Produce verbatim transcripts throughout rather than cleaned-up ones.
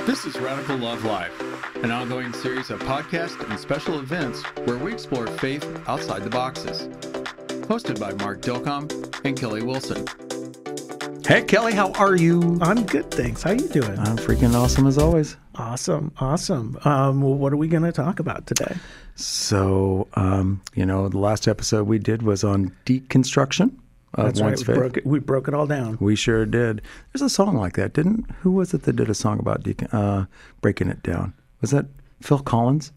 This is Radical Love Live, an ongoing series of podcasts and special events where we explore faith outside the boxes. Hosted by Mark Dilcom and Kelly Wilson. Hey, Kelly, how are you? I'm good, thanks. How you doing? I'm freaking awesome as always. Awesome, awesome. Um, well, what are we going to talk about today? So, um, you know, the last episode we did was on deconstruction of That's one's right. We faith. broke, it, we broke it all down. We sure did. There's a song like that, didn't? Who was it that did a song about decon- uh, breaking it down? Was that Phil Collins?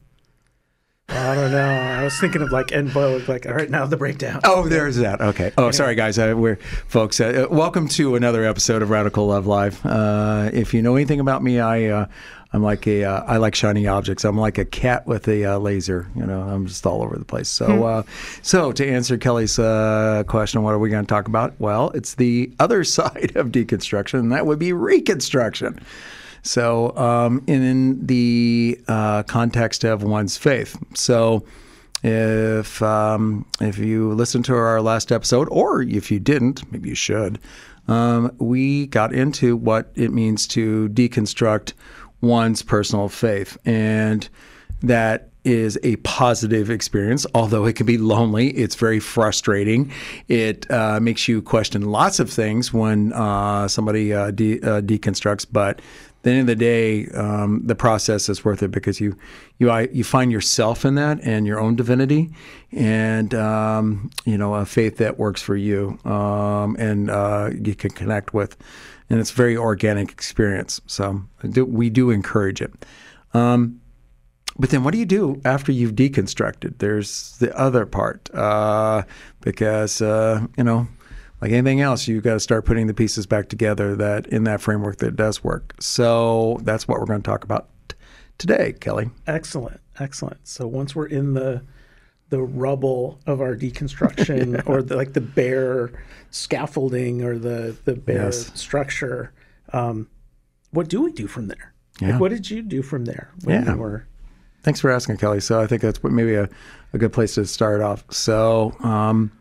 I don't know. I was thinking of like En Vogue, like, all right, now the breakdown. Oh, there's that. Okay. Oh, sorry, guys. Uh, we're folks. Uh, welcome to another episode of Radical Love Live. Uh, if you know anything about me, I uh, I'm like a uh, I like shiny objects. I'm like a cat with a uh, laser. You know, I'm just all over the place. So, hmm. uh, so to answer Kelly's uh, question, what are we going to talk about? Well, it's the other side of deconstruction, and that would be reconstruction. So um, in the uh, context of one's faith. So if um, if you listened to our last episode, or if you didn't, maybe you should, um, we got into what it means to deconstruct one's personal faith. And that is a positive experience, although it can be lonely. It's very frustrating. It uh, makes you question lots of things when uh, somebody uh, de- uh, deconstructs, but at the end of the day, um, the process is worth it because you you you find yourself in that and your own divinity, and um, you know a faith that works for you, um, and uh, you can connect with, and it's a very organic experience. So we do encourage it. Um, But then what do you do after you've deconstructed? There's the other part, uh, because, uh, you know, like anything else, you've got to start putting the pieces back together that in that framework that does work. So that's what we're going to talk about t- today, Kelly. Excellent, excellent. So once we're in the the rubble of our deconstruction yeah. or the, like the bare scaffolding or the, the bare yes. structure, um, what do we do from there? Yeah. Like, what did you do from there when yeah. you were... Thanks for asking, Kelly. So I think that's maybe a, a good place to start off. So, um,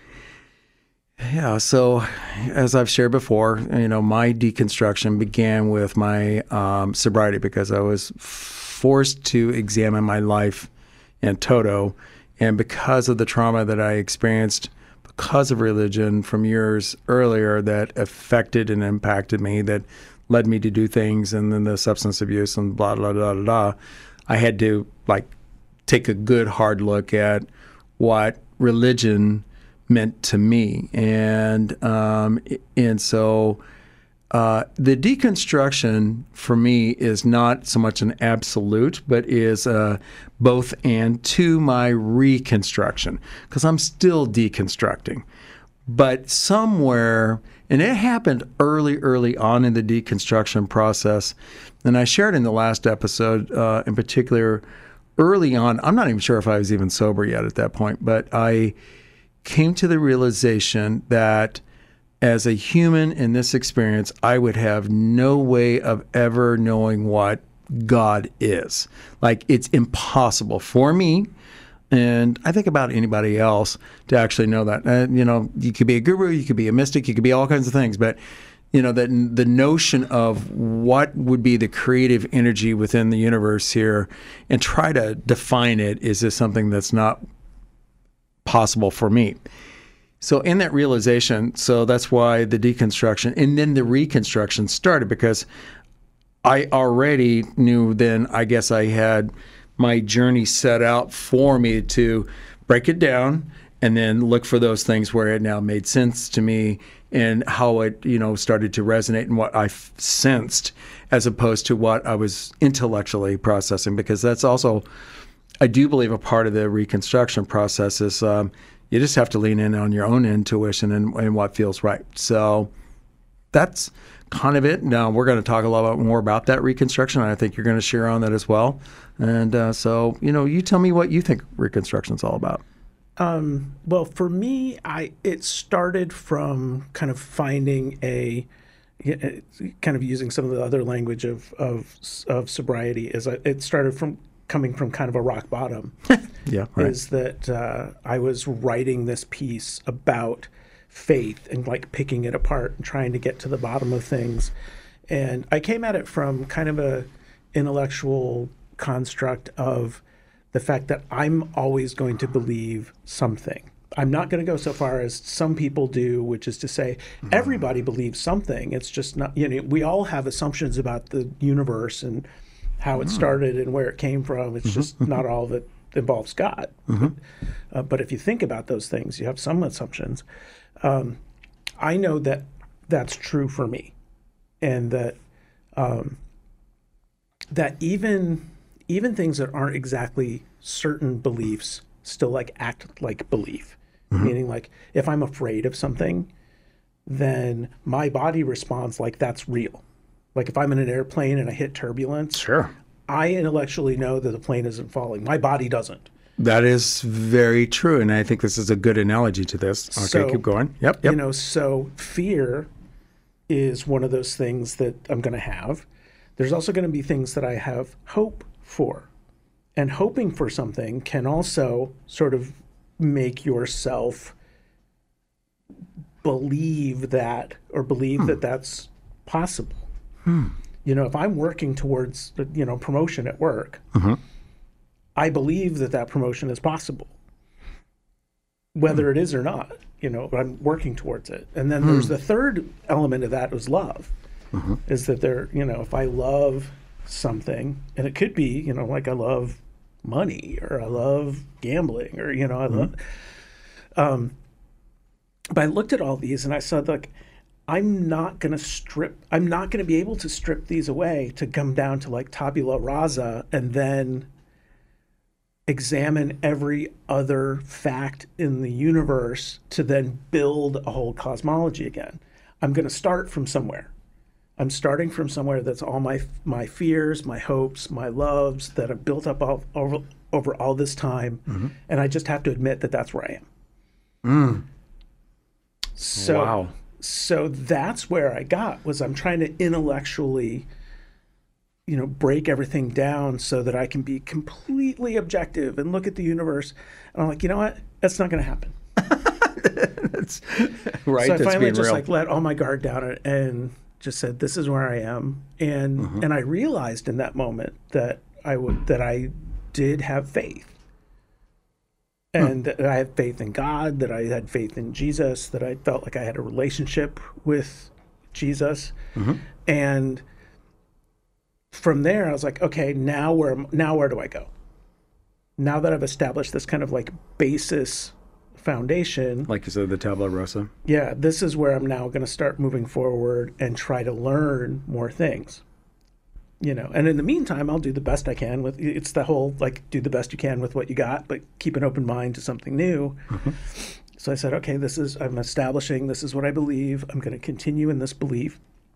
yeah, so as I've shared before, you know, my deconstruction began with my um, sobriety because I was forced to examine my life in toto. And because of the trauma that I experienced because of religion from years earlier that affected and impacted me, that led me to do things, and then the substance abuse and blah, blah, blah, blah, blah. I had to like take a good hard look at what religion meant to me, and um, and so uh, the deconstruction for me is not so much an absolute, but is uh, both and to my reconstruction, because I'm still deconstructing, but somewhere. And it happened early, early on in the deconstruction process. And I shared in the last episode, uh, in particular, early on, I'm not even sure if I was even sober yet at that point, but I came to the realization that as a human in this experience, I would have no way of ever knowing what God is. Like, it's impossible for me. And I think about anybody else to actually know that. Uh, you know, you could be a guru, you could be a mystic, you could be all kinds of things. But, you know, that the notion of what would be the creative energy within the universe here and try to define it is just something that's not possible for me. So in that realization, so that's why the deconstruction and then the reconstruction started, because I already knew then, I guess I had my journey set out for me to break it down and then look for those things where it now made sense to me and how it, you know, started to resonate and what I f- sensed as opposed to what I was intellectually processing. Because that's also, I do believe, a part of the reconstruction process is um, you just have to lean in on your own intuition and, and what feels right. So that's kind of it. Now, we're going to talk a lot more about that reconstruction, and I think you're going to share on that as well. And uh, so, you know, you tell me what you think reconstruction is all about. Um, well, for me, I it started from kind of finding a, kind of using some of the other language of of, of sobriety. Is it started from coming from kind of a rock bottom. Yeah, right. Is that uh, I was writing this piece about faith and like picking it apart and trying to get to the bottom of things. And I came at it from kind of a intellectual construct of the fact that I'm always going to believe something. I'm not going to go so far as some people do, which is to say everybody believes something. It's just not, you know, we all have assumptions about the universe and how it started and where it came from. It's just not all that involves God. Mm-hmm. But, uh, but if you think about those things, you have some assumptions. Um, I know that that's true for me, and that um, that even even things that aren't exactly certain beliefs still like act like belief. Mm-hmm. Meaning, like, if I'm afraid of something, then my body responds like that's real. Like if I'm in an airplane and I hit turbulence, Sure. I intellectually know that the plane isn't falling. My body doesn't. That is very true, and I think this is a good analogy to this. Okay, So, keep going. Yep, yep. You know, so fear is one of those things that I'm going to have. There's also going to be things that I have hope for. And hoping for something can also sort of make yourself believe that, or believe Hmm. that that's possible. Hmm. You know, if I'm working towards, you know, promotion at work, Mhm. I believe that that promotion is possible, whether it is or not. You know, I'm working towards it. And then there's the third element of that is love, is that there, you know, if I love something, and it could be, you know, like I love money or I love gambling or, you know, I love, um, but I looked at all these and I said, like, I'm not going to strip, I'm not going to be able to strip these away to come down to like tabula rasa and then examine every other fact in the universe to then build a whole cosmology again. I'm going to start from somewhere. I'm starting from somewhere that's all my my fears, my hopes, my loves that have built up all, over over all this time, Mm-hmm. and I just have to admit that that's where I am. Mm. So, Wow. so that's where I got was I'm trying to intellectually, you know, break everything down so that I can be completely objective and look at the universe. And I'm like, you know what? That's not going to happen. That's right. So I That's finally being just real. like let all my guard down and- and just said, "This is where I am." And Mm-hmm. and I realized in that moment that I would that I did have faith, and that I had faith in God, that I had faith in Jesus, that I felt like I had a relationship with Jesus, Mm-hmm. and from there I was like, okay, now where now where do I go? Now that I've established this kind of like basis foundation, Like you said, the tabula rasa. yeah, this is where I'm now going to start moving forward and try to learn more things. You know, and in the meantime, I'll do the best I can with it's the whole like do the best you can with what you got, but keep an open mind to something new. So I said, okay, this is I'm establishing this is what I believe. I'm going to continue in this belief,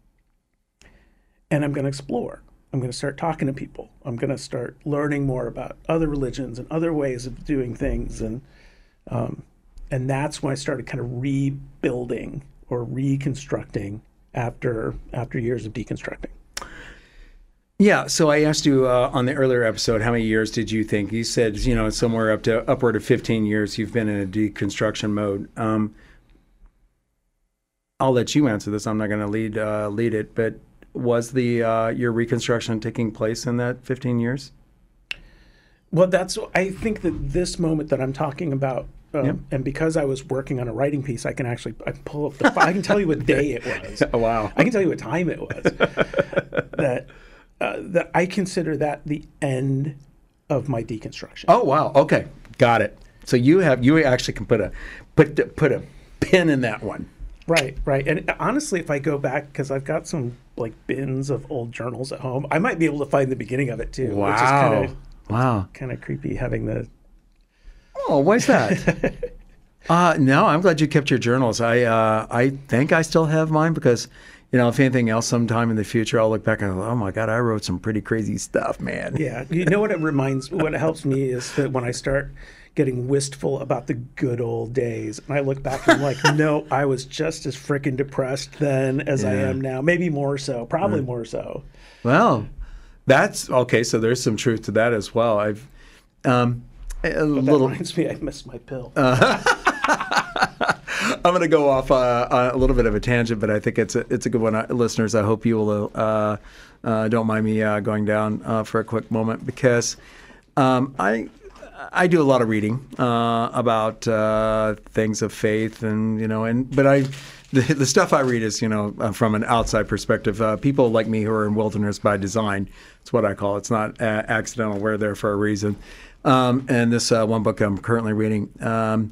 and I'm going to explore. I'm going to start talking to people. I'm going to start learning more about other religions and other ways of doing things, and um, and that's when I started kind of rebuilding or reconstructing after after years of deconstructing. Yeah, so I asked you uh, on the earlier episode, how many years did you think? You said, you know, somewhere up to upward of fifteen years you've been in a deconstruction mode. Um, I'll let you answer this. I'm not going to lead uh, lead it, but was the uh, your reconstruction taking place in that fifteen years? Well, that's I think that this moment that I'm talking about, um, Yep. and because I was working on a writing piece, I can actually I pull up the I can tell you what day it was. Oh, wow. I can tell you what time it was. that uh, that I consider that the end of my deconstruction. Oh, wow. Okay, got it. So you have you actually can put a put put a pin in that one. Right, right. And honestly, if I go back, because I've got some like bins of old journals at home, I might be able to find the beginning of it too. Which is Wow. kind of Wow. kind of creepy having the. Oh, why's that? uh, no, I'm glad you kept your journals. I uh, I think I still have mine because, you know, if anything else, sometime in the future, I'll look back and go, oh my God, I wrote some pretty crazy stuff, man. Yeah, you know what it reminds. What helps me is that when I start getting wistful about the good old days, and I look back and I'm like, no, I was just as freaking depressed then as I Yeah. am now. Maybe more so. Probably more so. Well, that's okay. So there's some truth to that as well. I've um, a That little. reminds me, I missed my pill. I'm going to go off uh, on a little bit of a tangent, but I think it's a, it's a good one. Uh, listeners, I hope you will uh, uh, don't mind me uh, going down uh, for a quick moment, because um, I I do a lot of reading uh, about uh, things of faith, and you know, and but I the, the stuff I read is you know uh, from an outside perspective. Uh, people like me who are in wilderness by design. It's what I call it. It's not uh, accidental. We're there for a reason. Um, and this uh, one book I'm currently reading. Um,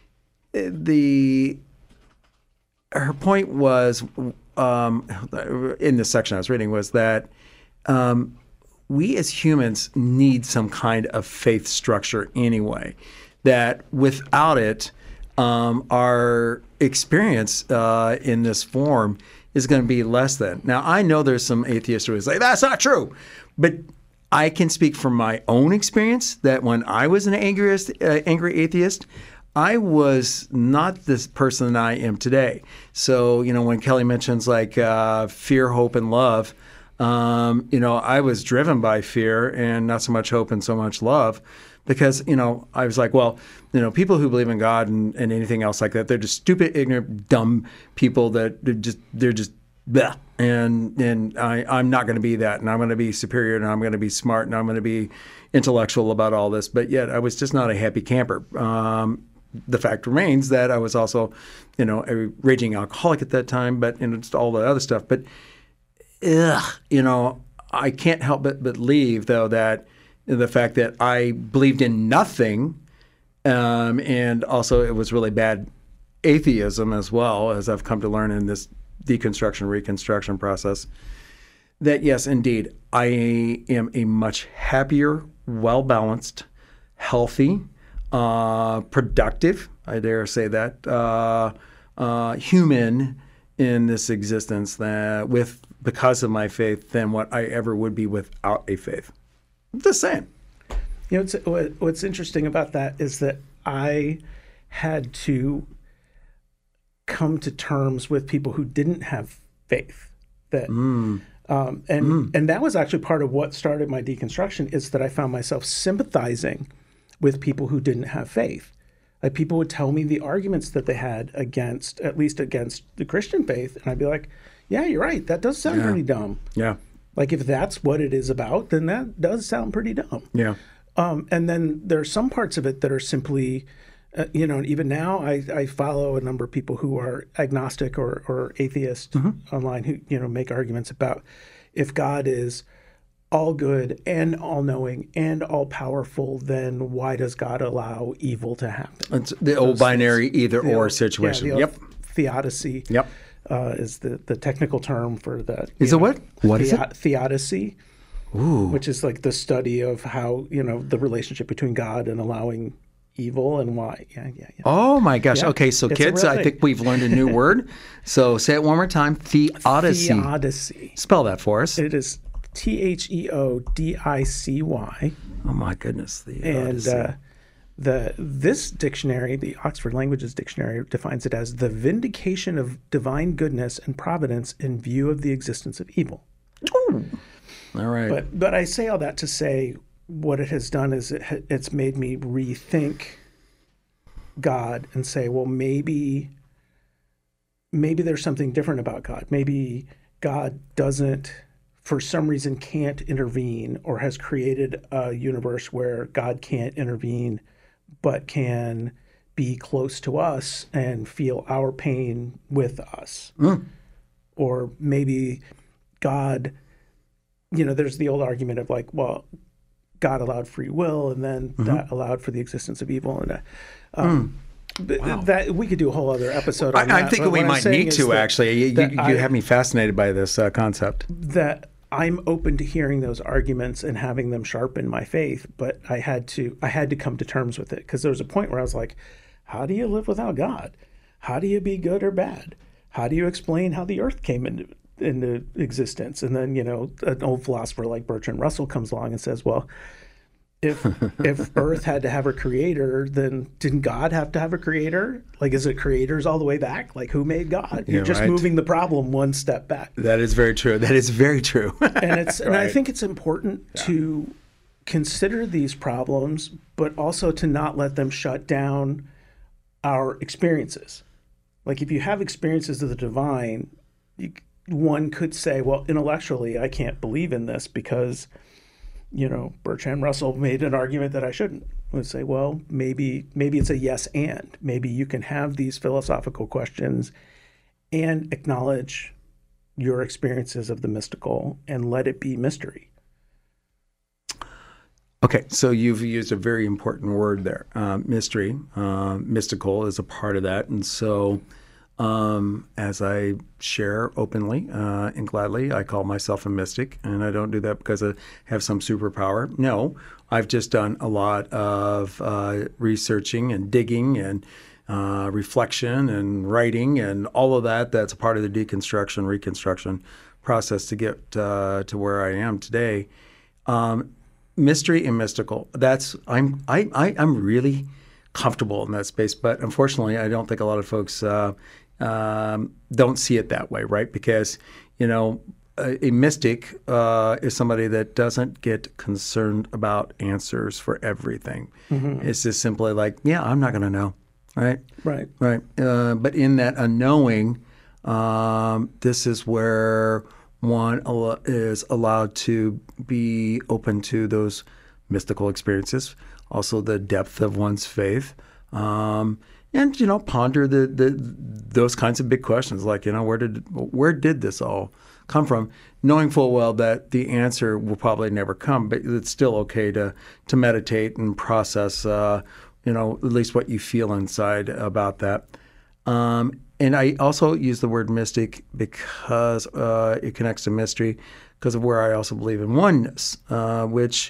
The her point was um, in this section I was reading was that um, we as humans need some kind of faith structure anyway. That without it, um, our experience uh, in this form is going to be less than. Now I know there's some atheists who say that's not true, but I can speak from my own experience that when I was an angry, uh, angry atheist, I was not this person that I am today. So, you know, when Kelly mentions like uh, fear, hope, and love, um, you know, I was driven by fear and not so much hope and so much love, because, you know, I was like, well, you know, people who believe in God and, and anything else like that, they're just stupid, ignorant, dumb people that they're just, they're just, bleh. And and I, I'm not going to be that, and I'm going to be superior, and I'm going to be smart, and I'm going to be intellectual about all this. But yet I was just not a happy camper. Um, The fact remains that I was also, you know, a raging alcoholic at that time, but and it's all the other stuff. But, ugh, you know, I can't help but believe, though, that the fact that I believed in nothing, um, and also it was really bad atheism as well, as I've come to learn in this deconstruction, reconstruction process, that yes, indeed, I am a much happier, well-balanced, healthy, Uh, productive, I dare say that, uh, uh, human in this existence that with because of my faith than what I ever would be without a faith. I'm just saying. You know, it's, what, what's interesting about that is that I had to come to terms with people who didn't have faith. That mm. um, and mm. and that was actually part of what started my deconstruction, is that I found myself sympathizing with people who didn't have faith. Like, people would tell me the arguments that they had against, at least against the Christian faith, and I'd be like, yeah, you're right, that does sound yeah. pretty dumb. Yeah. Like, if that's what it is about, then that does sound pretty dumb. Yeah. Um, and then there's some parts of it that are simply, uh, you know, even now I, I follow a number of people who are agnostic or, or atheist mm-hmm. online who, you know, make arguments about if God is all good and all-knowing and all-powerful, then why does God allow evil to happen? It's the old binary either-or situation. Yeah, yep. Theodicy yep. uh, is the, the technical term for that. Is it what? What the, is it? Theodicy, Ooh. Which is like the study of how, you know, the relationship between God and allowing evil and why. Yeah, yeah, yeah. Oh, my gosh. Yeah. Okay, so it's kids, I think we've learned a new word. So say it one more time. Theodicy. Theodicy. Spell that for us. It is T H E O D I C Y. Oh my goodness! The and uh, the this dictionary, the Oxford Languages Dictionary, defines it as the vindication of divine goodness and providence in view of the existence of evil. Ooh. All right. But but I say all that to say what it has done is it, it's made me rethink God and say, well, maybe maybe there's something different about God. Maybe God doesn't, for some reason, can't intervene, or has created a universe where God can't intervene but can be close to us and feel our pain with us. Mm. Or maybe God, you know, there's the old argument of like, well, God allowed free will, and then mm-hmm. that allowed for the existence of evil. And uh, um, mm. wow. that we could do a whole other episode on I, that. I'm thinking we might need to, actually. You, you I, have me fascinated by this uh, concept. That I'm open to hearing those arguments and having them sharpen my faith, but I had to I had to come to terms with it, because there was a point where I was like, how do you live without God? How do you be good or bad? How do you explain how the earth came into into existence? And then, you know, an old philosopher like Bertrand Russell comes along and says, well, if if Earth had to have a creator, then didn't God have to have a creator? Like, is it creators all the way back? Like, who made God? You're yeah, just right. moving the problem one step back. That is very true. That is very true. and it's right. and I think it's important yeah. to consider these problems, but also to not let them shut down our experiences. Like if you have experiences of the divine, you, one could say, well, intellectually, I can't believe in this because, you know, Bertrand Russell made an argument that I shouldn't. I would say, well, maybe maybe it's a yes and. Maybe you can have these philosophical questions and acknowledge your experiences of the mystical and let it be mystery. Okay, so you've used a very important word there, uh, mystery. Uh, mystical is a part of that. And so um, as I share openly uh, and gladly, I call myself a mystic. And I don't do that because I have some superpower. No, I've just done a lot of uh, researching and digging and uh, reflection and writing and all of that. That's a part of the deconstruction, reconstruction process to get uh, to where I am today. Um, Mystery and mystical. That's I'm I, I I'm really comfortable in that space, but unfortunately, I don't think a lot of folks uh, um, don't see it that way, right? Because you know, a, a mystic uh, is somebody that doesn't get concerned about answers for everything. Mm-hmm. It's just simply like, yeah, I'm not going to know, right? Right, right. Uh, but in that unknowing, um, this is where one is allowed to be open to those mystical experiences, also the depth of one's faith, um, and you know, ponder the, the those kinds of big questions, like you know, where did where did this all come from? Knowing full well that the answer will probably never come, but it's still okay to to meditate and process, uh, you know, at least what you feel inside about that. Um, And I also use the word mystic because uh, it connects to mystery, because of where I also believe in oneness, uh, which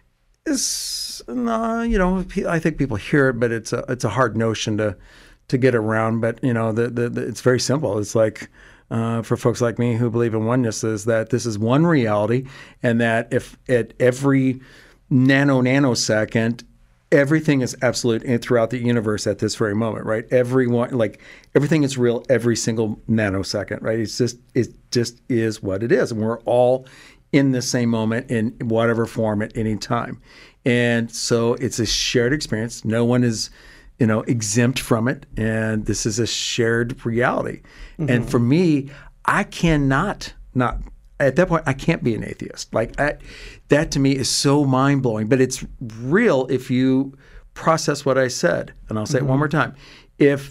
is, uh, you know, I think people hear it, but it's a it's a hard notion to to get around. But you know, the, the, the it's very simple. It's like uh, for folks like me who believe in oneness, is that this is one reality, and that if at every nano nanosecond, everything is absolute in, throughout the universe at this very moment, right? Everyone, like everything is real every single nanosecond, right? It's just, it just is what it is. And we're all in the same moment in whatever form at any time. And so it's a shared experience. No one is, you know, exempt from it. And this is a shared reality. Mm-hmm. And for me, I cannot not at that point, I can't be an atheist. Like I, that to me is so mind blowing, but it's real if you process what I said. And I'll say mm-hmm. it one more time. If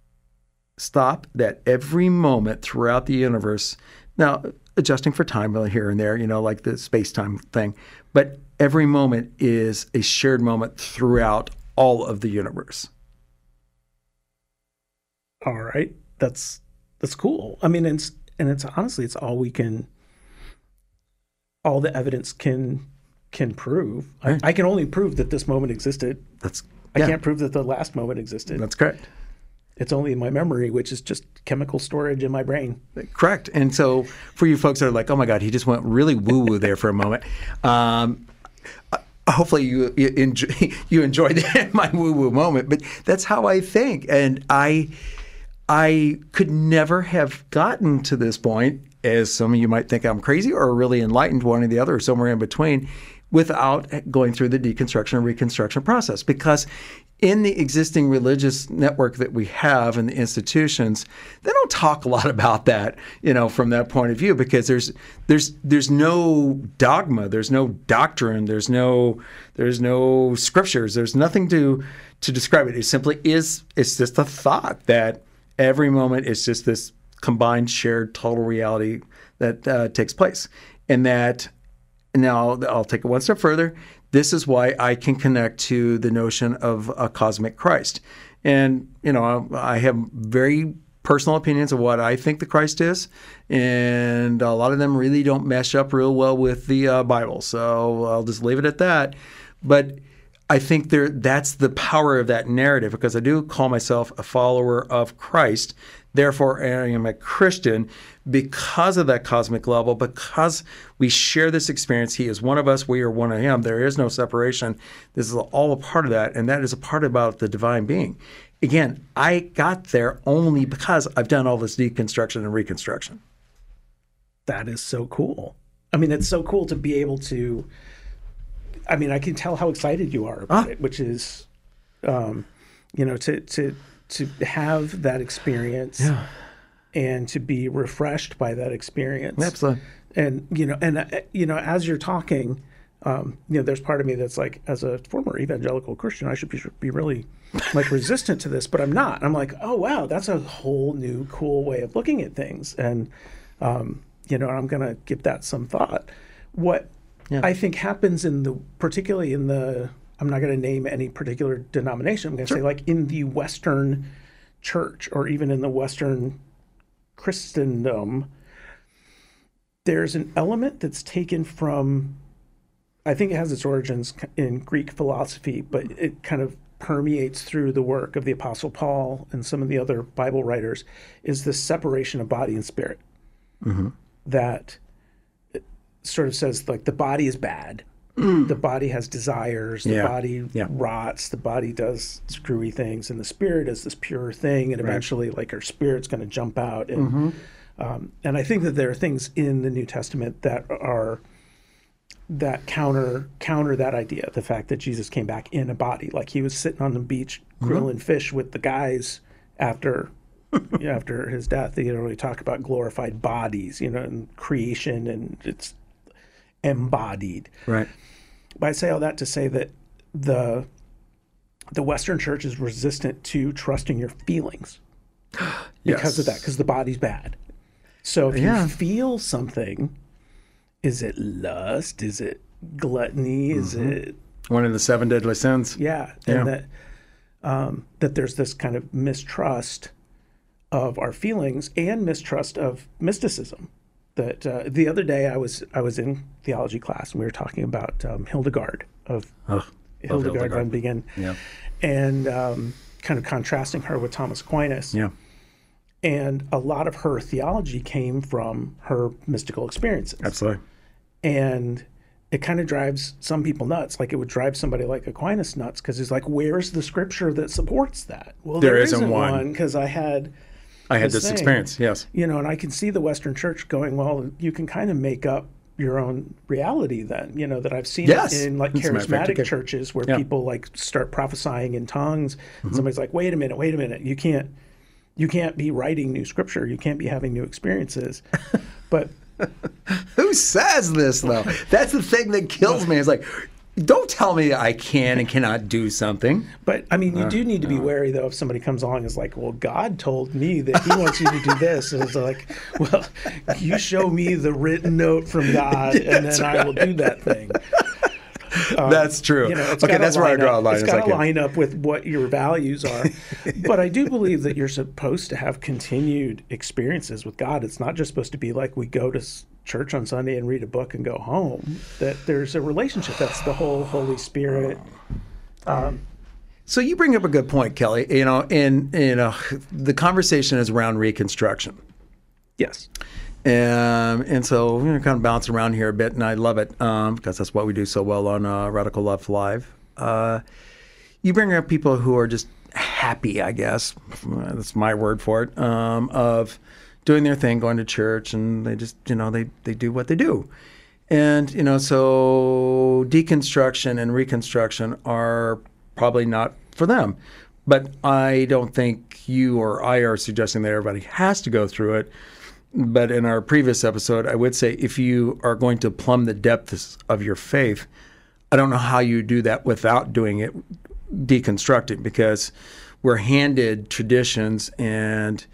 stop that every moment throughout the universe, now adjusting for time here and there, you know, like the space-time thing, but every moment is a shared moment throughout all of the universe. All right. That's, that's cool. I mean, it's, and it's honestly, it's all we can, all the evidence can can prove. Right. I, I can only prove that this moment existed. That's yeah. I yeah. can't prove that the last moment existed. That's correct. It's only in my memory, which is just chemical storage in my brain. Correct. And so for you folks that are like, oh my God, he just went really woo-woo there for a moment. Um, hopefully you you, enjoy, you enjoyed my woo-woo moment, but that's how I think. And I I could never have gotten to this point, as some of you might think I'm crazy or really enlightened, one or the other, or somewhere in between, without going through the deconstruction and reconstruction process. Because in the existing religious network that we have and the institutions, they don't talk a lot about that, you know, from that point of view, because there's there's there's no dogma, there's no doctrine, there's no there's no scriptures, there's nothing to to describe it. It simply is, it's just a thought that every moment is just this combined, shared, total reality that uh, takes place. And that, now I'll take it one step further. This is why I can connect to the notion of a cosmic Christ. And, you know, I have very personal opinions of what I think the Christ is. And a lot of them really don't mesh up real well with the uh, Bible. So I'll just leave it at that. But I think there that's the power of that narrative, because I do call myself a follower of Christ. Therefore, I am a Christian because of that cosmic level, because we share this experience. He is one of us. We are one of him. There is no separation. This is all a part of that, and that is a part about the divine being. Again, I got there only because I've done all this deconstruction and reconstruction. That is so cool. I mean, it's so cool to be able to, I mean, I can tell how excited you are about ah. it, which is, um, you know, to, to, to have that experience Yeah. and to be refreshed by that experience. Absolutely. And, you know, and, uh, you know, as you're talking, um, you know, there's part of me that's like, as a former evangelical Christian, I should be, should be really like resistant to this, but I'm not. I'm like, oh, wow, that's a whole new cool way of looking at things. And, um, you know, I'm going to give that some thought. What Yeah. I think happens in the, particularly in the, I'm not going to name any particular denomination. I'm going to Sure. say like in the Western church or even in the Western Christendom, there's an element that's taken from, I think it has its origins in Greek philosophy, but it kind of permeates through the work of the Apostle Paul and some of the other Bible writers, is the separation of body and spirit. Mm-hmm. That sort of says like the body is bad. Mm. The body has desires. The Yeah. body Yeah. rots. The body does screwy things, and the spirit is this pure thing. And eventually, right. like our spirit's going to jump out. And Mm-hmm. um, and I think that there are things in the New Testament that are that counter counter that idea. The fact that Jesus came back in a body, like he was sitting on the beach grilling mm-hmm. fish with the guys after. after his death. You know, we talk about glorified bodies, you know, and creation, and it's embodied. Right. But I say all that to say that the the Western church is resistant to trusting your feelings because yes. of that, because the body's bad. So if yeah. you feel something, is it lust? Is it gluttony? Mm-hmm. Is it one of the seven deadly sins? Yeah, yeah. and that um, that there's this kind of mistrust of our feelings and mistrust of mysticism. That uh, the other day I was I was in theology class and we were talking about um, Hildegard of oh, Hildegard, Hildegard von Bingen, yeah. and um, kind of contrasting her with Thomas Aquinas. Yeah. And a lot of her theology came from her mystical experiences. Absolutely. And it kind of drives some people nuts. Like it would drive somebody like Aquinas nuts because he's like, where's the scripture that supports that? Well, there, there isn't, isn't one because I had I had this, this experience, yes. You know, and I can see the Western church going, well, you can kind of make up your own reality then, you know, that I've seen yes. in like That's charismatic churches where yeah. people like start prophesying in tongues. Mm-hmm. And somebody's like, wait a minute, wait a minute. You can't, you can't be writing new scripture. You can't be having new experiences. But who says this though? That's the thing that kills me. It's like, don't tell me I can and cannot do something. But, I mean, you uh, do need to be uh, wary, though, if somebody comes along and is like, well, God told me that he wants you to do this. And it's like, well, you show me the written note from God, and then right. I will do that thing. Um, that's true. You know, it's okay, that's where I draw a line. It's got to line up with what your values are. But I do believe that you're supposed to have continued experiences with God. It's not just supposed to be like we go to church on Sunday and read a book and go home. That there's a relationship. That's the whole Holy Spirit. Um, so you bring up a good point, Kelly. You know, and you know, the conversation is around reconstruction. Yes. Um, and so you know, kind of bouncing around here a bit, and I love it um, because that's what we do so well on uh, Radical Love Live. Uh, you bring up people who are just happy, I guess. That's my word for it, um, of doing their thing, going to church, and they just, you know, they, they do what they do. And, you know, so deconstruction and reconstruction are probably not for them. But I don't think you or I are suggesting that everybody has to go through it. But in our previous episode, I would say if you are going to plumb the depths of your faith, I don't know how you do that without doing it deconstructing, because we're handed traditions and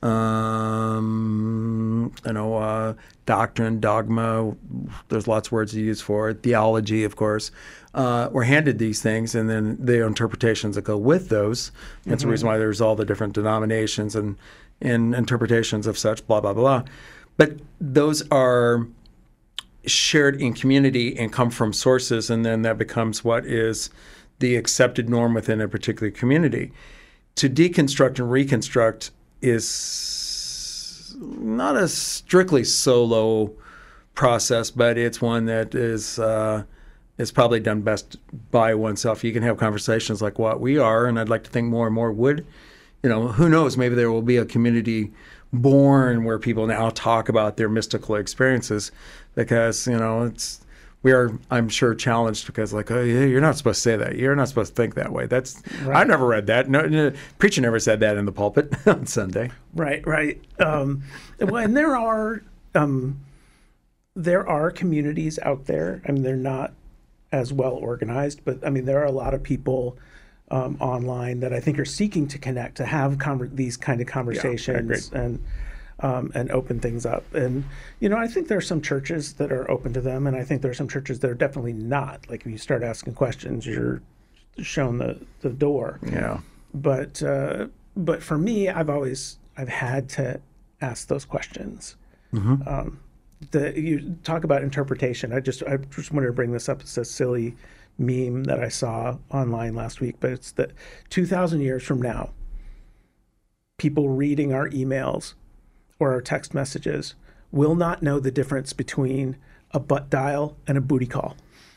um, you know, uh, doctrine, dogma. There's lots of words to use for it. Theology, of course. Uh, we're handed these things, and then the interpretations that go with those. That's mm-hmm. the reason why there's all the different denominations and and interpretations of such, blah, blah, blah. But those are shared in community and come from sources, and then that becomes what is the accepted norm within a particular community. To deconstruct and reconstruct is not a strictly solo process, but it's one that is uh, is probably done best by oneself. You can have conversations like what we are, and I'd like to think more and more would. You know, who knows, maybe there will be a community born where people now talk about their mystical experiences, because, you know, it's we are, I'm sure, challenged because, like, oh, yeah, you're not supposed to say that. You're not supposed to think that way. That's Right. I've never read that. No, no, preacher never said that in the pulpit on Sunday. Right, right. Um, well, and there are um, there are communities out there. I mean, they're not as well organized, but I mean, there are a lot of people um, online that I think are seeking to connect, to have conver- these kind of conversations and um, and open things up. And you know, I think there are some churches that are open to them, and I think there are some churches that are definitely not. Like if you start asking questions, you're shown the the door. Yeah. But uh, but for me, I've always I've had to ask those questions. Mm-hmm. Um, the you talk about interpretation. I just I just wanted to bring this up. It's a silly meme that I saw online last week, but it's that two thousand years from now, people reading our emails or our text messages will not know the difference between a butt dial and a booty call.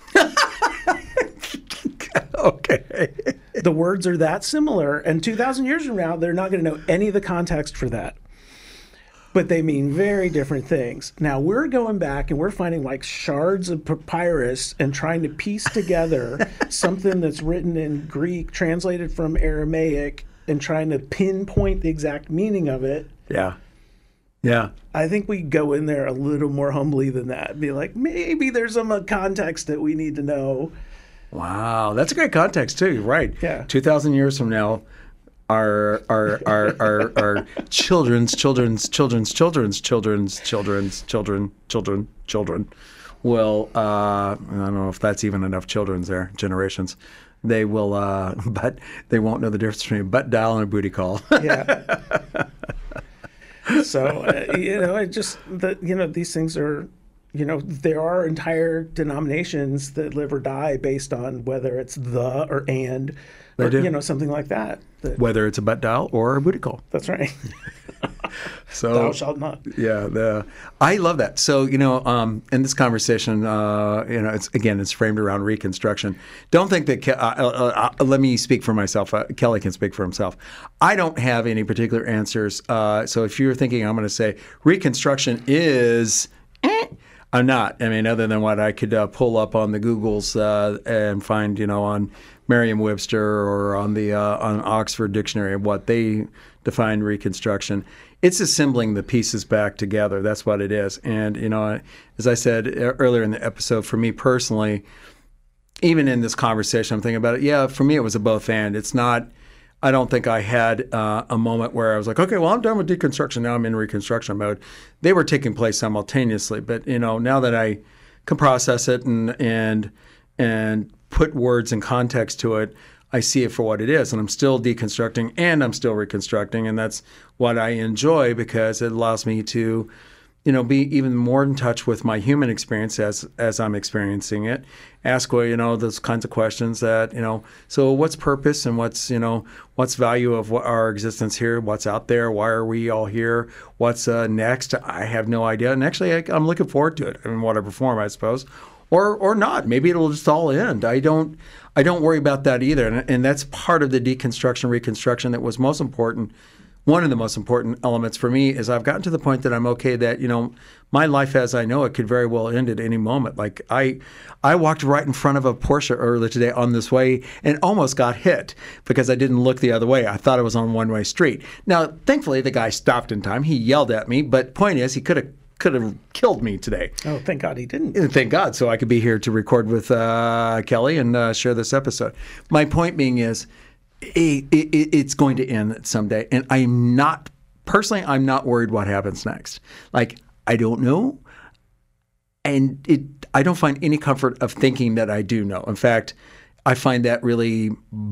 Okay. The words are that similar, and two thousand years from now, they're not going to know any of the context for that. But they mean very different things. Now, we're going back and we're finding like shards of papyrus and trying to piece together something that's written in Greek, translated from Aramaic, and trying to pinpoint the exact meaning of it. Yeah. Yeah. I think we go in there a little more humbly than that. Be like, maybe there's some uh, context that we need to know. Wow, that's a great context too. Right. Yeah. Two thousand years from now, our our our our, our children's children's children's children's children's children's children children children will. Uh, I don't know if that's even enough children's there. Generations. They will, uh, but they won't know the difference between a butt dial and a booty call. Yeah. So uh, you know, it just that you know these things are. You know, there are entire denominations that live or die based on whether it's the or and, or, do. you know, something like that. that Whether it's a butt dial or a booty call. that's right. So Thou shalt not. Yeah, the I love that. So you know, um, in this conversation, uh, you know, it's again, it's framed around Reconstruction. Don't think that. Ke- uh, uh, uh, let me speak for myself. Uh, Kelly can speak for himself. I don't have any particular answers. Uh, so if you're thinking, I'm going to say Reconstruction is. Eh, I'm not. I mean, other than what I could uh, pull up on the Googles uh, and find, you know, on Merriam-Webster or on the uh, on Oxford Dictionary of what they define Reconstruction. It's assembling the pieces back together. That's what it is. And you know, as I said earlier in the episode, for me personally, even in this conversation, I'm thinking about it. Yeah, for me, it was a both and. It's not. I don't think I had uh, a moment where I was like, okay, well, I'm done with deconstruction. Now I'm in Reconstruction mode. They were taking place simultaneously. But, you know, now that I can process it and and and put words and context to it, I see it for what it is. And I'm still deconstructing and I'm still reconstructing. And that's what I enjoy because it allows me to, you know, be even more in touch with my human experience as as I'm experiencing it. Ask, well, you know, those kinds of questions that, you know, so what's purpose and what's, you know, what's value of what our existence here? What's out there? Why are we all here? What's uh, next? I have no idea. And actually, I, I'm looking forward to it. I mean, what I perform, I suppose, or or not. Maybe it'll just all end. I don't I don't worry about that either. And, and that's part of the deconstruction, reconstruction that was most important. One of the most important elements for me is I've gotten to the point that I'm okay that, you know, my life as I know it could very well end at any moment. Like I I walked right in front of a Porsche earlier today on this way and almost got hit because I didn't look the other way. I thought it was on one-way street. Now, thankfully, the guy stopped in time. He yelled at me, but point is he could have could have killed me today. Oh, thank God he didn't. And thank God. So I could be here to record with uh, Kelly and uh, share this episode. My point being is, It, it, it's going to end someday. And I'm not, personally, I'm not worried what happens next. Like, I don't know. And it, I don't find any comfort of thinking that I do know. In fact, I find that really,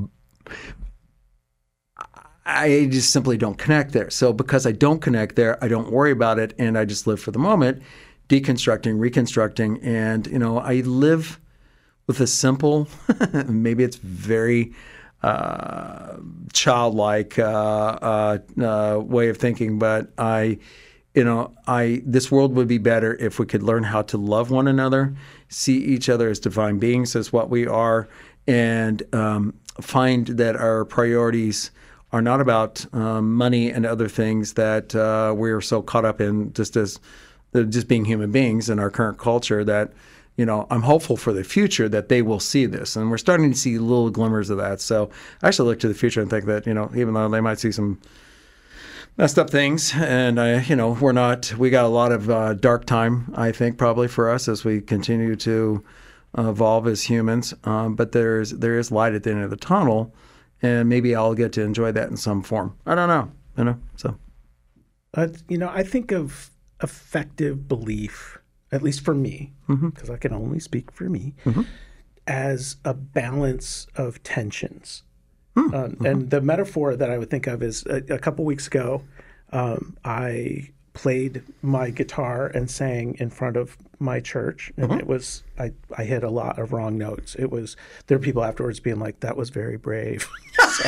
I just simply don't connect there. So because I don't connect there, I don't worry about it. And I just live for the moment, deconstructing, reconstructing. And, you know, I live with a simple, maybe it's very... Uh, childlike uh, uh, uh, way of thinking, but I, you know, I this world would be better if we could learn how to love one another, see each other as divine beings, as what we are, and um, find that our priorities are not about um, money and other things that uh, we're so caught up in, just as just being human beings in our current culture that. you know, I'm hopeful for the future that they will see this. And we're starting to see little glimmers of that. So I actually look to the future and think that, you know, even though they might see some messed up things, and I, you know, we're not, we got a lot of uh, dark time, I think, probably for us as we continue to uh, evolve as humans. Um, but there's there is light at the end of the tunnel, and maybe I'll get to enjoy that in some form. I don't know, you know. So, uh, you know, I think of effective belief, at least for me, because mm-hmm. I can only speak for me, mm-hmm. as a balance of tensions. Mm, um, mm-hmm. And the metaphor that I would think of is a, a couple weeks ago, um, I played my guitar and sang in front of my church, and mm-hmm. it was I, I hit a lot of wrong notes. It was there were people afterwards being like, "That was very brave." so,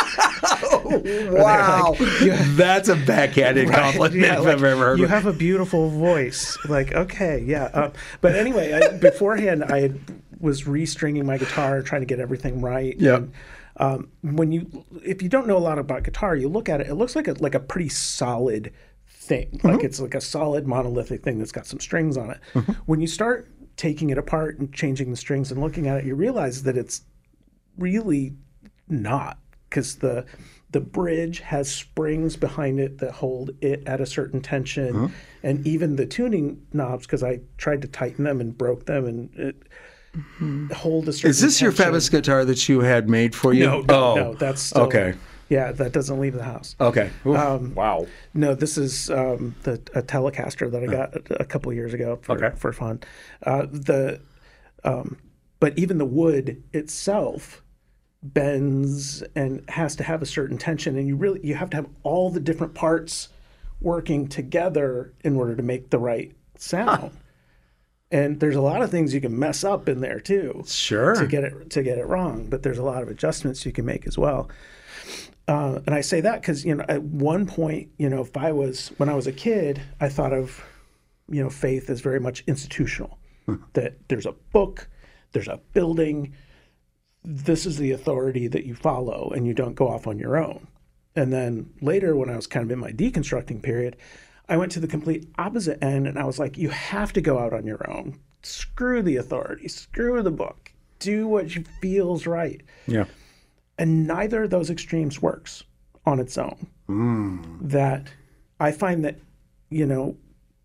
oh, wow, like, that's a backhanded right, compliment yeah, if like, I've ever heard. You of. have a beautiful voice. Like, okay, yeah. Uh, but anyway, I, beforehand, I was restringing my guitar, trying to get everything right. Yeah. Um, when you, if you don't know a lot about guitar, you look at it, it looks like a, like a pretty solid thing. Mm-hmm. Like it's like a solid monolithic thing that's got some strings on it. Mm-hmm. When you start taking it apart and changing the strings and looking at it, you realize that it's really not, because the the bridge has springs behind it that hold it at a certain tension, mm-hmm. and even the tuning knobs, because I tried to tighten them and broke them, and it, Mm-hmm. hold a certain Is this tension. your Fabus guitar that you had made for you? No, no, oh. no. That's still, okay. Yeah, that doesn't leave the house. Okay. Um, wow. No, this is um, the a Telecaster that I got a, a couple of years ago for, okay. for fun. Uh, the um, but even the wood itself bends and has to have a certain tension, and you really you have to have all the different parts working together in order to make the right sound. Huh. And there's a lot of things you can mess up in there too, sure, to get it to get it wrong. But there's a lot of adjustments you can make as well. Uh, and I say that because, you know, at one point, you know, if I was when I was a kid, I thought of, you know, faith as very much institutional. Hmm. That there's a book, there's a building. This is the authority that you follow, and you don't go off on your own. And then later, when I was kind of in my deconstructing period, I went to the complete opposite end, and I was like, you have to go out on your own. Screw the authority. Screw the book. Do what you feels right. Yeah. And neither of those extremes works on its own. Mm. That I find that, you know,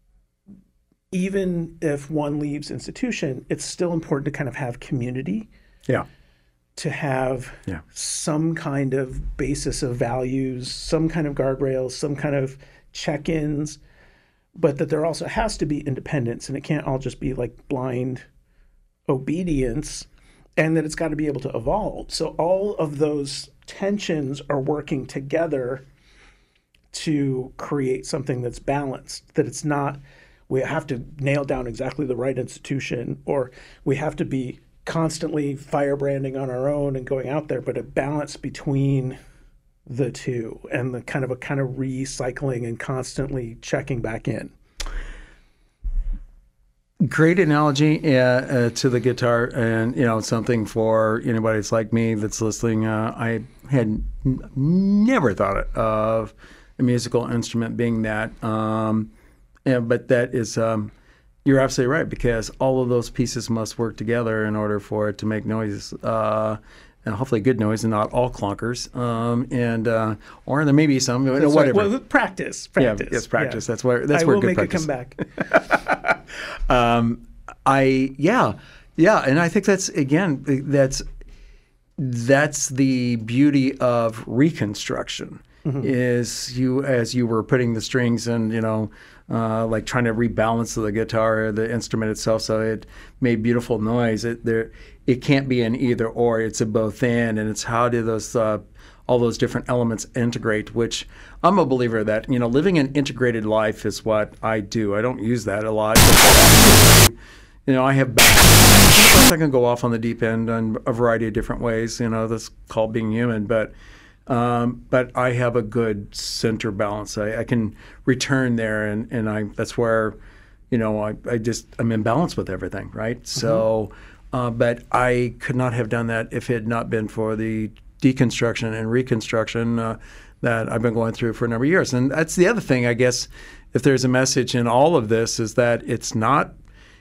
even if one leaves institution, it's still important to kind of have community. Yeah. To have yeah. some kind of basis of values, some kind of guardrails, some kind of check-ins, but that there also has to be independence, and it can't all just be like blind obedience, and that it's got to be able to evolve. So all of those tensions are working together to create something that's balanced, that it's not, we have to nail down exactly the right institution, or we have to be constantly firebranding on our own and going out there, but a balance between the two, and the kind of a kind of recycling and constantly checking back in. Great analogy uh, uh, to the guitar, and you know, something for anybody that's like me that's listening. Uh, I had n- never thought of a musical instrument being that, um, yeah, but that is, um, you're absolutely right, because all of those pieces must work together in order for it to make noise. Uh, And hopefully good noise and not all clunkers. Um, and uh, or there may be some, you know, whatever. Right. Well, practice, practice. Yeah, it's practice. Yeah. That's where that's I where will good make practice. a comeback. um, I yeah yeah, and I think that's again that's that's the beauty of reconstruction. Mm-hmm. Is you as you were putting the strings and you know. Uh, like trying to rebalance the guitar or the instrument itself so it made beautiful noise. It there, it can't be an either or. It's a both and, and it's how do those uh, all those different elements integrate. Which I'm a believer that you know living an integrated life is what I do. I don't use that a lot. But, you know, I have I can go off on the deep end in a variety of different ways. You know, that's called being human, but. Um, but I have a good center balance. I, I can return there, and, and I that's where, you know, I, I just I'm in balance with everything, right? Mm-hmm. So, uh, but I could not have done that if it had not been for the deconstruction and reconstruction uh, that I've been going through for a number of years. And that's the other thing, I guess, if there's a message in all of this is that it's not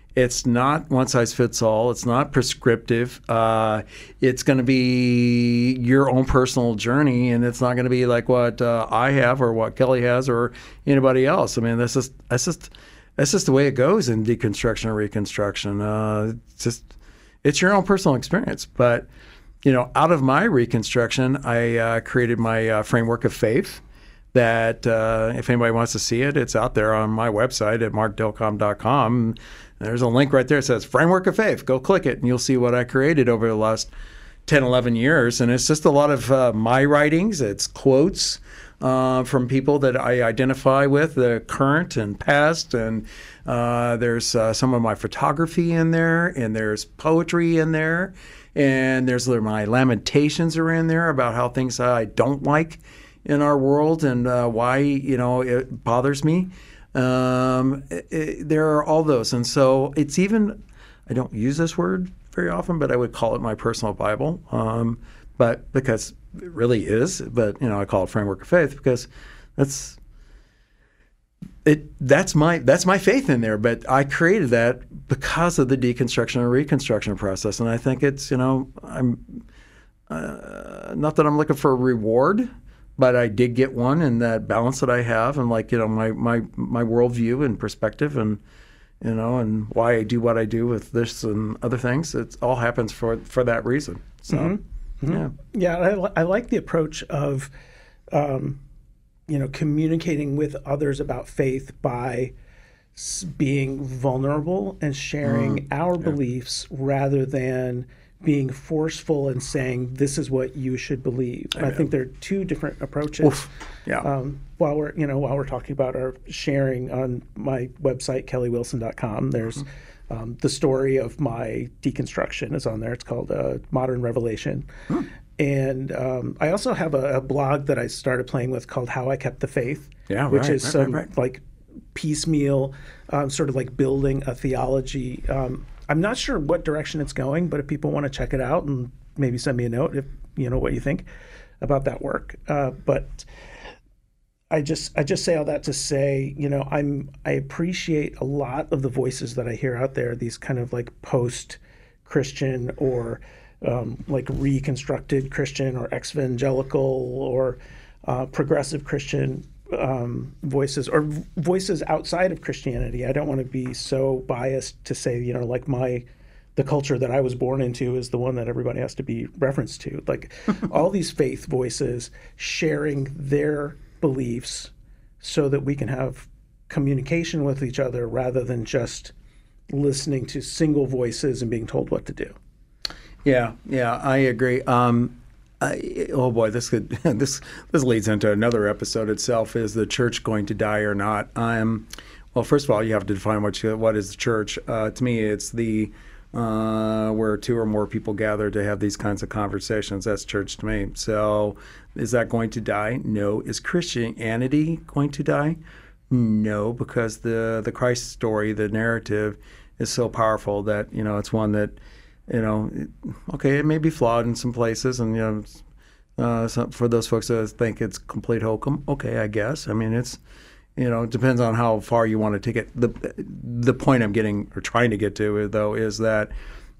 It's not one size fits all. It's not prescriptive. Uh, it's going to be your own personal journey, and it's not going to be like what uh, I have or what Kelly has or anybody else. I mean, that's just that's just that's just the way it goes in deconstruction or reconstruction. Uh, it's just it's your own personal experience. But you know, out of my reconstruction, I uh, created my uh, framework of faith. That uh, if anybody wants to see it, it's out there on my website at mark dilcom dot com. There's a link right there that says Framework of Faith. Go click it, and you'll see what I created over the last ten, eleven years. And it's just a lot of uh, my writings. It's quotes uh, from people that I identify with, the current and past. And uh, there's uh, some of my photography in there, and there's poetry in there. And there's my lamentations are in there about how things I don't like in our world and uh, why, you know, it bothers me. Um, it, it, there are all those. And so it's even, I don't use this word very often, but I would call it my personal Bible. Um, but because it really is, but, you know, I call it Framework of Faith because that's, it, that's my, that's my faith in there. But I created that because of the deconstruction and reconstruction process. And I think it's, you know, I'm, uh, not that I'm looking for a reward, but I did get one in that balance that I have and like, you know, my, my, my worldview and perspective and, you know, and why I do what I do with this and other things. It all happens for, for that reason. So, mm-hmm. yeah. Yeah, I, I like the approach of, um, you know, communicating with others about faith by s- being vulnerable and sharing mm, our yeah. beliefs rather than being forceful and saying this is what you should believe. I, I think there are two different approaches. Oof. Yeah. Um, while we're you know while we're talking about our sharing on my website kelly wilson dot com, there's mm-hmm. um, the story of my deconstruction is on there. It's called uh, Modern Revelation, hmm. and um, I also have a, a blog that I started playing with called How I Kept the Faith. Yeah, which right, is right, some right, right. like piecemeal, um, sort of like building a theology. Um, I'm not sure what direction it's going, but if people want to check it out and maybe send me a note if you know what you think about that work. Uh, but I just I just say all that to say, you know, I'm I appreciate a lot of the voices that I hear out there, these kind of like post-Christian or um, like reconstructed Christian or evangelical or uh, progressive Christian Um, voices or v- voices outside of Christianity. I don't want to be so biased to say, you know, like my the culture that I was born into is the one that everybody has to be referenced to. Like all these faith voices sharing their beliefs so that we can have communication with each other rather than just listening to single voices and being told what to do. Yeah, yeah, I agree. Um, I, oh boy, this could this this leads into another episode itself. Is the church going to die or not? Um, well, first of all, you have to define what you, what is the church. Uh, to me, it's the uh, where two or more people gather to have these kinds of conversations. That's church to me. So, is that going to die? No. Is Christianity going to die? No, because the the Christ story, the narrative, is so powerful that you know it's one that. You know, okay, it may be flawed in some places, and you know, uh, so for those folks that think it's complete hokum, okay, I guess. I mean, it's, you know, it depends on how far you want to take it. the The point I'm getting or trying to get to, though, is that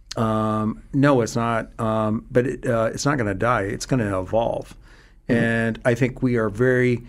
um, no, it's not. Um, but it, uh, it's not going to die. It's going to evolve, mm-hmm. and I think we are very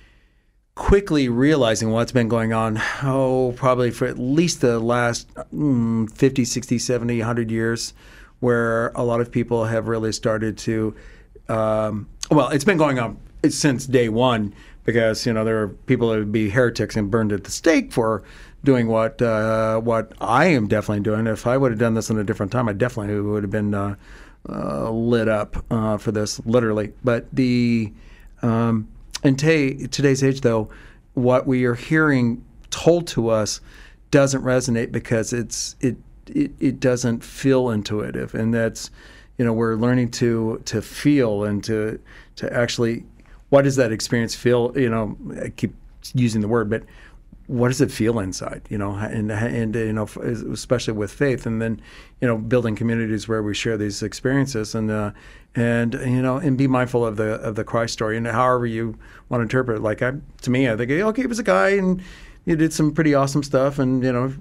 quickly realizing what's been going on, oh, probably for at least the last mm, fifty, sixty, seventy, one hundred years, where a lot of people have really started to, um, well, it's been going on since day one because, you know, there are people that would be heretics and burned at the stake for doing what uh, what I am definitely doing. If I would have done this in a different time, I definitely would have been uh, uh, lit up uh, for this, literally. But the... Um, In t- today's age, though, what we are hearing told to us doesn't resonate because it's it it, it doesn't feel intuitive, and that's you know we're learning to to feel and to to actually what does that experience feel? You know, I keep using the word, but what does it feel inside? You know, and and you know, especially with faith, and then you know, building communities where we share these experiences, and uh, and you know, and be mindful of the of the Christ story, and however you want to interpret it. Like I, to me, I think okay, it was a guy, and you did some pretty awesome stuff, and you know,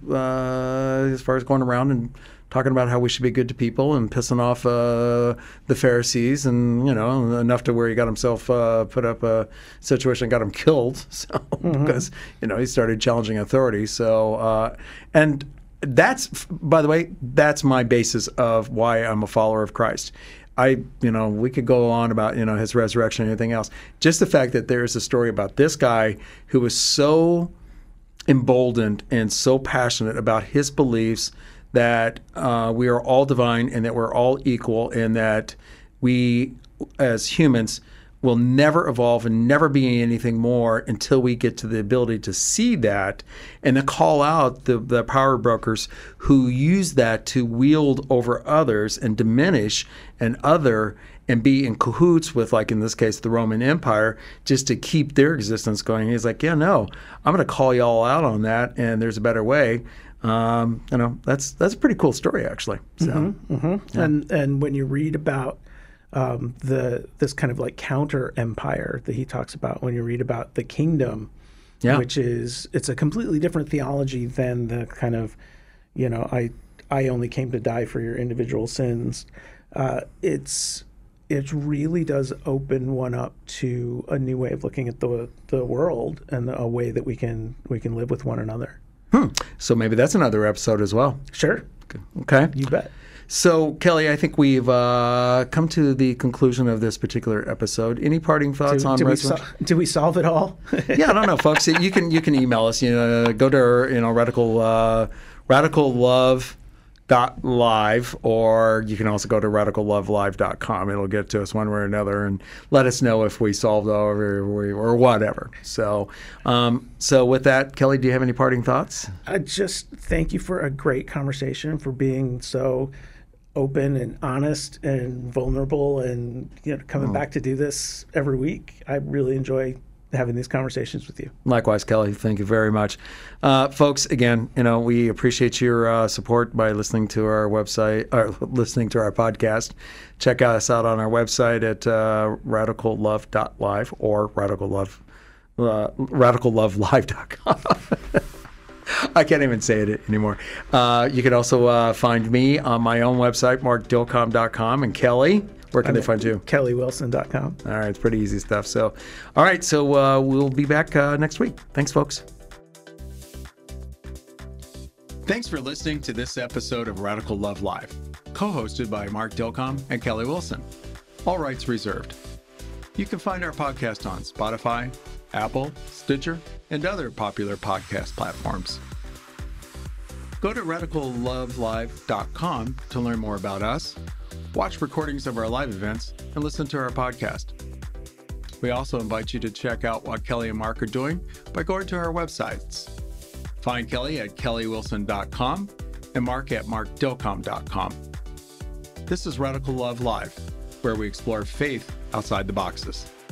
uh, as far as going around and talking about how we should be good to people and pissing off uh, the Pharisees, and you know, enough to where he got himself uh, put up a situation, got him killed. So mm-hmm. because you know he started challenging authority. So uh, and that's, by the way, that's my basis of why I'm a follower of Christ. I, you know, we could go on about, you know, his resurrection and everything else. Just the fact that there's a story about this guy who was so emboldened and so passionate about his beliefs that uh, we are all divine and that we're all equal, and that we as humans will never evolve and never be anything more until we get to the ability to see that and to call out the, the power brokers who use that to wield over others and diminish and other and be in cahoots with, like in this case, the Roman Empire, just to keep their existence going. He's like, yeah, no, I'm going to call you all out on that, and there's a better way. Um, you know, that's that's a pretty cool story, actually. So, mm-hmm, mm-hmm. Yeah. And and when you read about Um, the this kind of like counter empire that he talks about, when you read about the kingdom, yeah. which is, it's a completely different theology than the kind of, you know, I I only came to die for your individual sins. Uh, it's it really does open one up to a new way of looking at the the world and a way that we can we can live with one another. Hmm. So maybe that's another episode as well. Sure. Okay. You bet. So, Kelly, I think we've uh, come to the conclusion of this particular episode. Any parting thoughts do, on do resurrection? We so, do we solve it all? Yeah, I don't know, folks. You can you can email us. You know, go to our, you know radical uh, radical love dot live, or you can also go to radical love live dot com. It'll get to us one way or another, and let us know if we solved it or, or whatever. So, um, so with that, Kelly, do you have any parting thoughts? I just thank you for a great conversation, for being so open and honest and vulnerable, and you know, coming oh. back to do this every week. I really enjoy having these conversations with you. Likewise, Kelly. Thank you very much. Uh, folks, again, you know, we appreciate your uh, support by listening to our website, or listening to our podcast. Check us out on our website at uh, radical love dot live or radical love, uh, radical love live dot com. I can't even say it anymore. Uh, you can also uh, find me on my own website, mark dilcom dot com. And Kelly, where can I'm they find you? kelly wilson dot com. All right, it's pretty easy stuff. So, all right, so uh, we'll be back uh, next week. Thanks, folks. Thanks for listening to this episode of Radical Love Live, co-hosted by Mark Dilcom and Kelly Wilson. All rights reserved. You can find our podcast on Spotify, Apple, Stitcher, and other popular podcast platforms. Go to radical love live dot com to learn more about us, watch recordings of our live events, and listen to our podcast. We also invite you to check out what Kelly and Mark are doing by going to our websites. Find Kelly at kelly wilson dot com and Mark at mark dilcom dot com. This is Radical Love Live, where we explore faith outside the boxes.